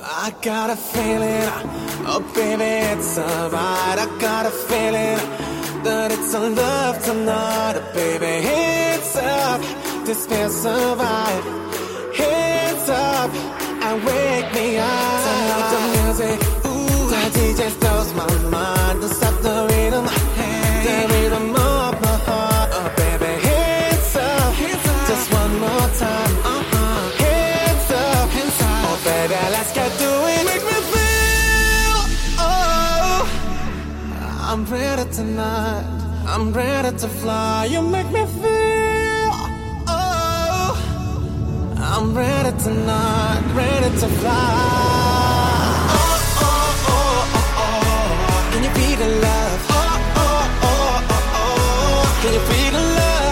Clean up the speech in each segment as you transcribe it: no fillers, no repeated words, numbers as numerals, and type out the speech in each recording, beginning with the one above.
I got a feeling, oh baby, it's alright. I got a feeling that it's a love tonight, oh baby, hands up, this feels alright. Hands up and wake me up. Turn up the music, ooh, the DJ blows my mind. Don't stop the rhythm, the rhythm of my heart, oh baby, hands up, just one more time. Baby, let's get to it. Make me feel, oh, I'm ready tonight. I'm ready to fly. You make me feel, oh, I'm ready tonight. Ready to fly. Oh, oh, oh, oh, oh. Can you feel the love? Oh, oh, oh, oh, oh. Can you feel the love?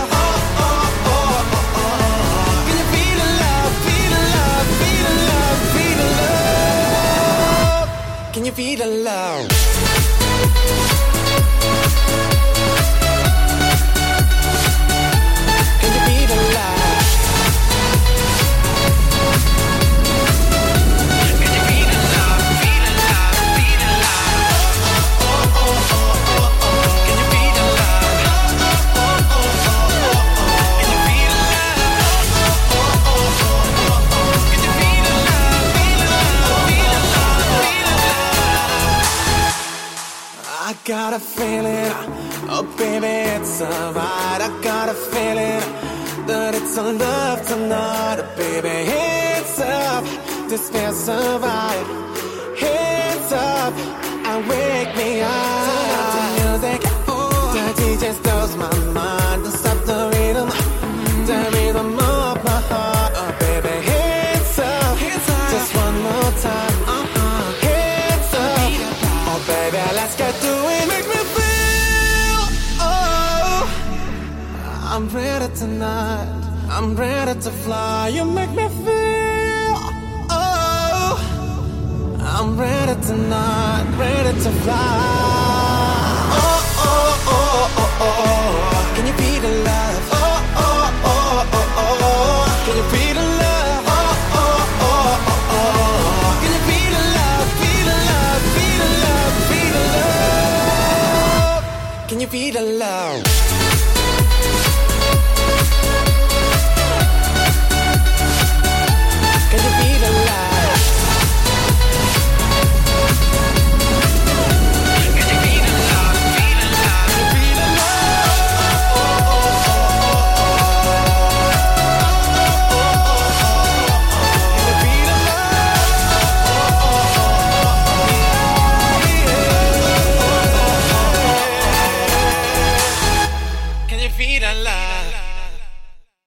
Can you feel the love? Can you feel the love? Can you feel the love? Feel the love, feel the love. Oh, oh, oh, oh, oh, oh. Can you feel the love? Oh, oh, oh, oh, oh. Can you feel the love? Oh, oh, oh, oh, oh. Can you feel the love? Feel the love, feel the love, feel the love. I got a feeling, oh baby, it's alright. I got a feeling that it's a love tonight, oh baby, hands up, this feels alright. Hands up and wake me up. Turn up the music, the DJ blows my mind. Don't stop the rhythm of my heart, oh baby, hands up, just one more time. Baby, let's get to it. Make me feel, oh, I'm ready tonight. I'm ready to fly. You make me feel, oh, I'm ready tonight. Ready to fly. Oh, oh, oh, oh, oh. Can you feel the